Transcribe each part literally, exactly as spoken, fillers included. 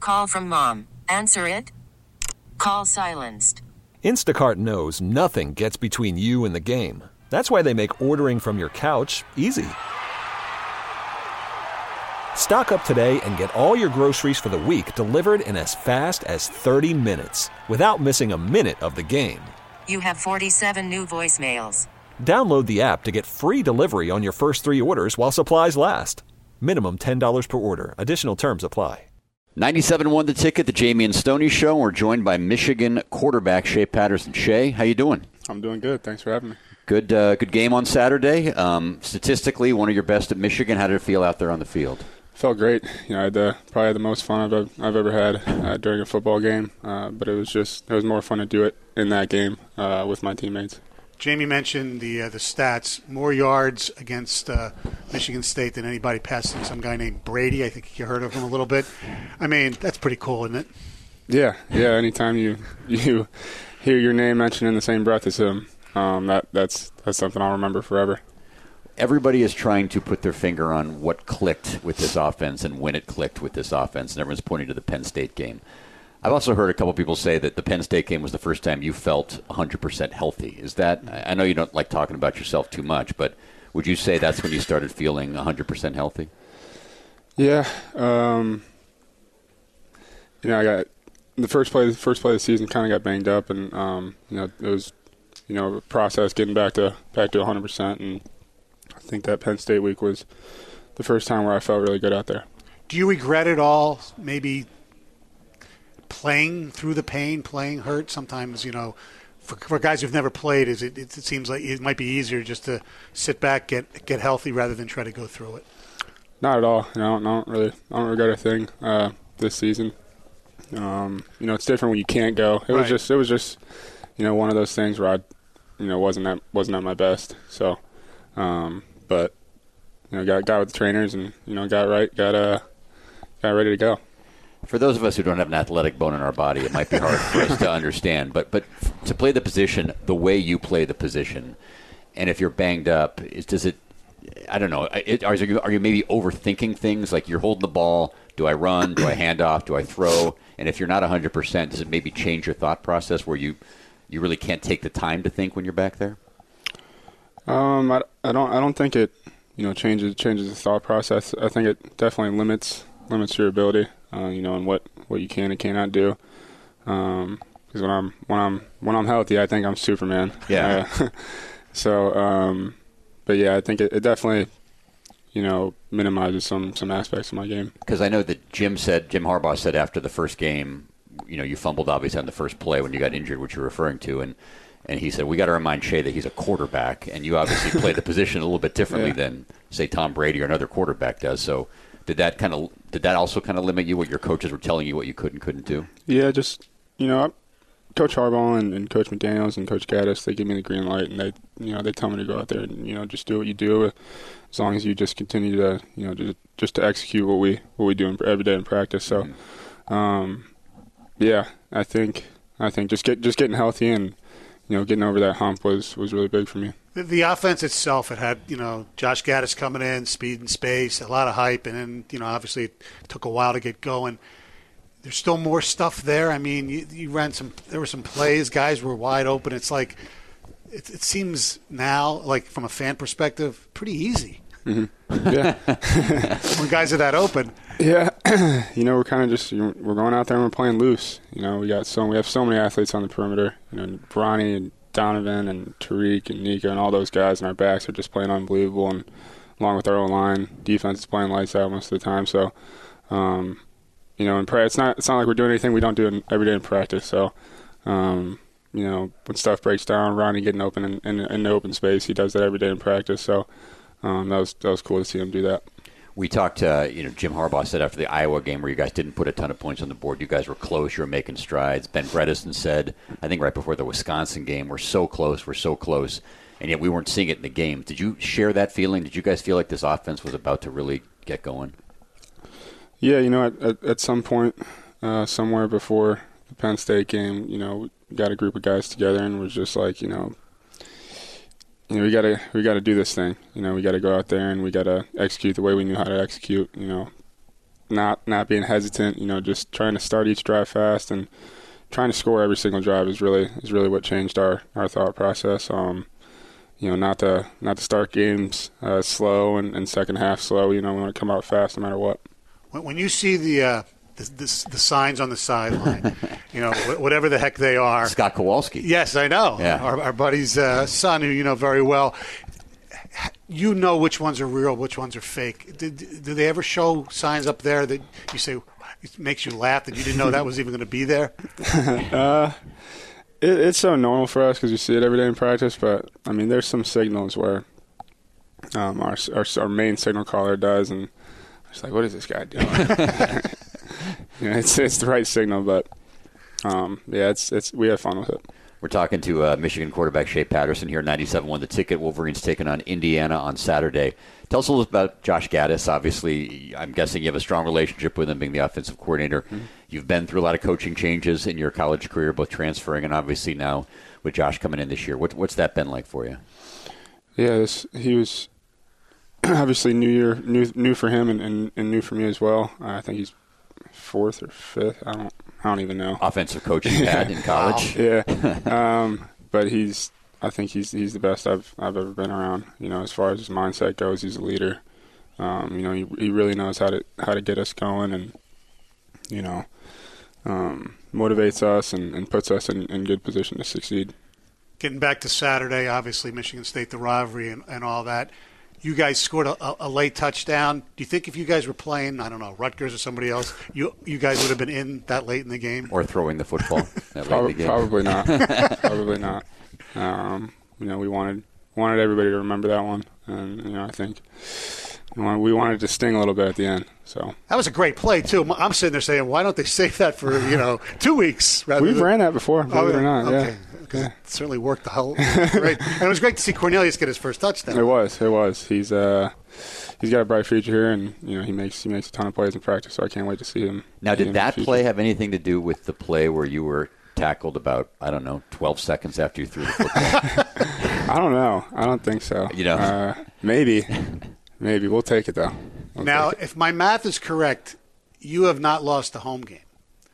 Call from mom. Answer it. Call silenced. Instacart knows nothing gets between you and the game. That's why they make ordering from your couch easy. Stock up today and get all your groceries for the week delivered in as fast as thirty minutes without missing a minute of the game. You have forty-seven new voicemails. Download the app to get free delivery on your first three orders while supplies last. Minimum ten dollars per order. Additional terms apply. ninety-seven point one The Ticket, the Jamie and Stoney Show. We're joined by Michigan quarterback Shea Patterson. Shea, how you doing? I'm doing good. Thanks for having me. Good uh, good game on Saturday. Um, statistically, one of your best at Michigan. How did it feel out there on the field? Felt great. You know, I had the, probably had the most fun I've, I've ever had uh, during a football game. Uh, but it was just, it was more fun to do it in that game uh, with my teammates. Jamie mentioned the uh, the stats, more yards against uh, Michigan State than anybody passing some guy named Brady. I think you heard of him a little bit. I mean, that's pretty cool, isn't it? Yeah, yeah. Anytime you you hear your name mentioned in the same breath as him, um, that that's that's something I'll remember forever. Everybody is trying to put their finger on what clicked with this offense and when it clicked with this offense, and everyone's pointing to the Penn State game. I've also heard a couple people say that the Penn State game was the first time you felt one hundred percent healthy. Is that, I know you don't like talking about yourself too much, but would you say that's when you started feeling one hundred percent healthy? Yeah. Um, you know, I got the first play, the first play of the season kind of got banged up, and um, you know, it was, you know, a process getting back to back to one hundred percent, and I think that Penn State week was the first time where I felt really good out there. Do you regret it all? Maybe playing through the pain, playing hurt. Sometimes, you know, for, for guys who've never played, is it, it seems like it might be easier just to sit back, get get healthy, rather than try to go through it. Not at all. You know, I don't really, I don't regret a thing uh, this season. Um, you know, it's different when you can't go. It Right. was just, it was just, you know, one of those things where I, you know, wasn't at wasn't at my best. So, um, but you know, got got with the trainers and you know, got right, got uh, got ready to go. For those of us who don't have an athletic bone in our body, it might be hard for us to understand. But but to play the position the way you play the position, and if you're banged up, is, does it? I don't know. It, are you are you maybe overthinking things? Like you're holding the ball. Do I run? Do I hand off? Do I throw? And if you're not one hundred percent, does it maybe change your thought process where you you really can't take the time to think when you're back there? Um, I, I don't I don't think it you know changes changes the thought process. I think it definitely limits limits your ability. Uh, you know, and what, what you can and cannot do. Um, because when I'm when I'm when I'm healthy, I think I'm Superman. Yeah. Uh, so, um, but yeah, I think it, it definitely, you know, minimizes some some aspects of my game. Because I know that Jim said Jim Harbaugh said after the first game, you know, you fumbled obviously on the first play when you got injured, which you're referring to, and and he said we got to remind Shea that he's a quarterback, and you obviously play the position a little bit differently Yeah. than say Tom Brady or another quarterback does. So. Did that kind of did that also kind of limit you? What your coaches were telling you, what you could and couldn't do? Yeah, just you know, Coach Harbaugh and, and Coach McDaniels and Coach Gaddis, they give me the green light, and they you know they tell me to go out there and you know just do what you do, as long as you just continue to you know just just to execute what we what we do in, every day in practice. So, mm-hmm. um, yeah, I think I think just get just getting healthy and you know getting over that hump was was really big for me. The, the offense itself, it had, you know, Josh Gaddis coming in, speed and space, a lot of hype, and then, you know, obviously it took a while to get going. There's still more stuff there. I mean, you, you ran some, there were some plays, guys were wide open. It's like, it, it seems now, like from a fan perspective, pretty easy. Mm-hmm. Yeah. When guys are that open. Yeah. You know, we're kind of just, we're going out there and we're playing loose. You know, we got so, we have so many athletes on the perimeter, you know, Bronny and Donovan and Tariq and Nico and all those guys, and our backs are just playing unbelievable, and along with our O-line, defense is playing lights out most of the time. So, um, you know, in pra- it's not it's not like we're doing anything we don't do in, every day in practice. So, um, you know, when stuff breaks down, Ronnie getting open in, in, in the open space, he does that every day in practice. So, um, that was that was cool to see him do that. We talked, uh, you know, Jim Harbaugh said after the Iowa game where you guys didn't put a ton of points on the board, you guys were close, you were making strides. Ben Bredeson said, I think right before the Wisconsin game, we're so close, we're so close, and yet we weren't seeing it in the game. Did you share that feeling? Did you guys feel like this offense was about to really get going? Yeah, you know, at, at, at some point, uh, somewhere before the Penn State game, you know, we got a group of guys together and was just like, you know, You know, we gotta we gotta do this thing. You know, we gotta go out there and we gotta execute the way we knew how to execute. You know, not not being hesitant. You know, just trying to start each drive fast and trying to score every single drive is really is really what changed our, our thought process. Um, you know, not to not to start games uh, slow and, and second half slow. You know, we want to come out fast no matter what. When, when you see the, uh, the, the the signs on the sideline, you know, whatever the heck they are. Scott Kowalski. Yes, I know. Yeah. Our, our buddy's uh, son, who you know very well. You know which ones are real, which ones are fake. Do, do they ever show signs up there that you say it makes you laugh that you didn't know that was even going to be there? uh, it, it's so normal for us because we see it every day in practice. But I mean, there's some signals where um, our, our our main signal caller does, and it's like, what is this guy doing? You know, it's it's the right signal, but um, yeah, it's it's we have fun with it. We're talking to uh, Michigan quarterback Shea Patterson here, ninety-seven point one The Ticket. Wolverines taking on Indiana on Saturday. Tell us a little about Josh Gattis. Obviously, I'm guessing you have a strong relationship with him, being the offensive coordinator. Mm-hmm. You've been through a lot of coaching changes in your college career, both transferring and obviously now with Josh coming in this year. What, what's that been like for you? Yeah, this, he was obviously new year, new new for him and, and, and new for me as well. Uh, I think he's fourth or fifth. I don't. I don't even know. Offensive coach you had in college. Yeah, um, but he's. I think he's he's the best I've I've ever been around. You know, as far as his mindset goes, he's a leader. Um, you know, he he really knows how to how to get us going, and you know, um, motivates us and, and puts us in, in good position to succeed. Getting back to Saturday, obviously Michigan State, the rivalry, and, and all that. You guys scored a, a late touchdown. Do you think if you guys were playing, I don't know, Rutgers or somebody else, you you guys would have been in that late in the game? Or throwing the football that Probably, late in the game? Probably not. Probably not. Um, you know, we wanted wanted everybody to remember that one, and you know, I think we wanted, we wanted to sting a little bit at the end. So that was a great play too. I'm sitting there saying, why don't they save that for you know two weeks? Rather We've than, ran that before, believe oh, it or not. Okay. Yeah. Because yeah. it certainly worked the whole great. And it was great to see Cornelius get his first touchdown. It was. It was. He's uh, he's got a bright future here, and you know he makes he makes a ton of plays in practice. So I can't wait to see him. Now, did that play have anything to do with the play where you were tackled about I don't know twelve seconds after you threw the football? I don't know. I don't think so. You know, uh, maybe, maybe we'll take it though. We'll now, if my math is correct, you have not lost a home game.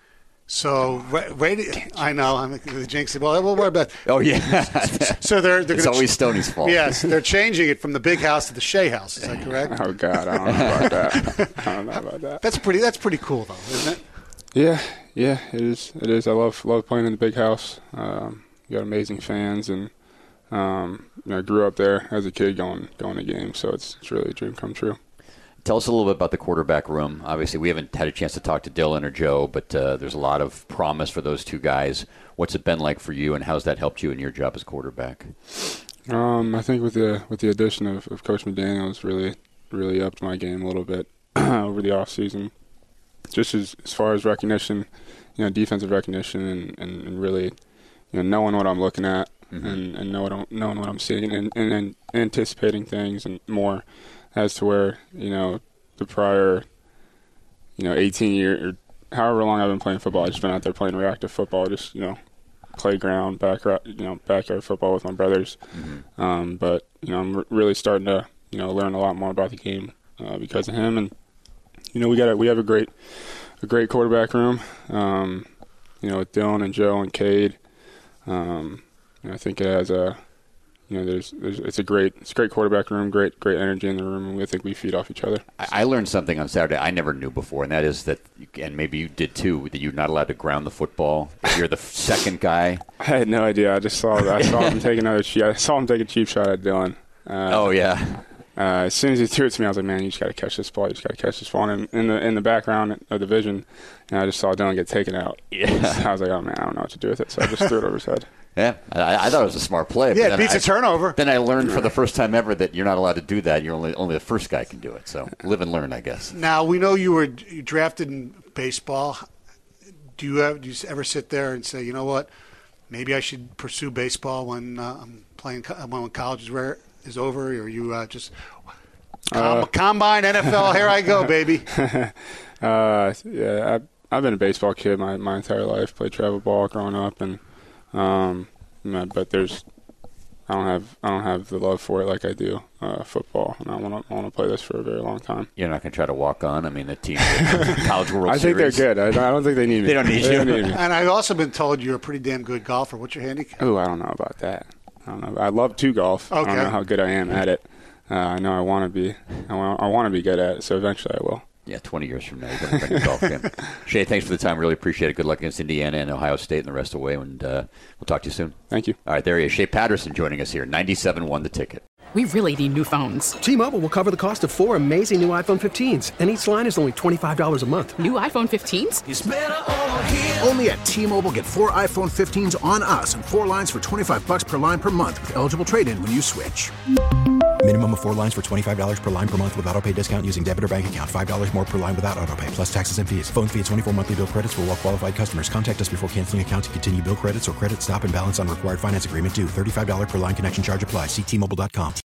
So, right, I know, I'm the jinx. Well, we'll worry about. Oh yeah. So they're they're. It's gonna always ch- Stoney's fault. Yes, they're changing it from the big house to the Shea house. Is that correct? Oh God, I don't know about that. I don't know about that. That's pretty. That's pretty cool, though, isn't it? Yeah, yeah, it is. It is. I love love playing in the big house. Um, you got amazing fans, and um, you know, I grew up there as a kid going going to games, so it's it's really a dream come true. Tell us a little bit about the quarterback room. Obviously, we haven't had a chance to talk to Dylan or Joe, but uh, there's a lot of promise for those two guys. What's it been like for you, and how's that helped you in your job as quarterback? Um, I think with the with the addition of, of Coach McDaniels, really really upped my game a little bit over the off season. Just as as far as recognition, you know, defensive recognition, and, and, and really, you know, knowing what I'm looking at, mm-hmm. and and know what I'm, knowing what I'm seeing, and, and, and anticipating things and more. As to where, you know, the prior, you know, eighteen years or however long I've been playing football, I've just been out there playing reactive football, just, you know, playground, back, you know, backyard football with my brothers. Mm-hmm. Um, but, you know, I'm r- really starting to, you know, learn a lot more about the game uh, because of him. And, you know, we got a, we have a great, a great quarterback room, um, you know, with Dylan and Joe and Cade. Um, and I think it has a, You know, there's, there's, it's a great, it's a great quarterback room, great, great energy in the room, and we think we feed off each other. I, I learned something on Saturday I never knew before, and that is that, you, and maybe you did too, that you're not allowed to ground the football. You're the second guy. I had no idea. I just saw, I saw him take another cheap. I saw him take a cheap shot at Dylan. Uh, oh yeah. Uh, as soon as he threw it to me, I was like, man, you just got to catch this ball. You just got to catch this ball. And in the in the background of the vision, you know, I just saw Dylan get taken out. Yeah. I was like, oh man, I don't know what to do with it, so I just threw it over his head. Yeah, I, I thought it was a smart play. Yeah, it beats I, a turnover. Then I learned for the first time ever that you're not allowed to do that. You're only only the first guy can do it. So live and learn, I guess. Now we know you were drafted in baseball. Do you have? Do you ever sit there and say, you know what, maybe I should pursue baseball when uh, I'm playing when college is where is over? Or you uh, just com- uh, combine N F L? Here I go, baby. uh, yeah, I, I've been a baseball kid my my entire life. Played travel ball growing up and. Um, but there's, I don't have I don't have the love for it like I do uh, football, and I want to I want to play this for a very long time. You're not going to try to walk on? I mean, the team, College World I think Series. they're good. I don't, I don't think they need me. They don't need they you. Don't need me. And I've also been told you're a pretty damn good golfer. What's your handicap? Oh, I don't know about that. I don't know. I love to golf. Okay. I don't know how good I am at it. Uh, I know I want to be. I want, I want to be good at it, so eventually I will. Yeah, twenty years from now, you're going to bring a golf game. Shay, thanks for the time. Really appreciate it. Good luck against Indiana and Ohio State and the rest of the way, and uh, we'll talk to you soon. Thank you. All right, there he is. Shea Patterson joining us here. ninety-seven won the ticket. We really need new phones. T-Mobile will cover the cost of four amazing new iPhone fifteens, and each line is only twenty-five dollars a month. New iPhone fifteens? It's better over here. Only at T-Mobile, get four iPhone fifteens on us and four lines for twenty-five dollars per line per month with eligible trade-in when you switch. Minimum of four lines for twenty-five dollars per line per month with autopay discount using debit or bank account. five dollars more per line without autopay, plus taxes and fees. Phone fee at twenty-four monthly bill credits for well-qualified customers. Contact us before canceling account to continue bill credits or credit stop and balance on required finance agreement due. thirty-five dollars per line connection charge applies. See T Mobile dot com.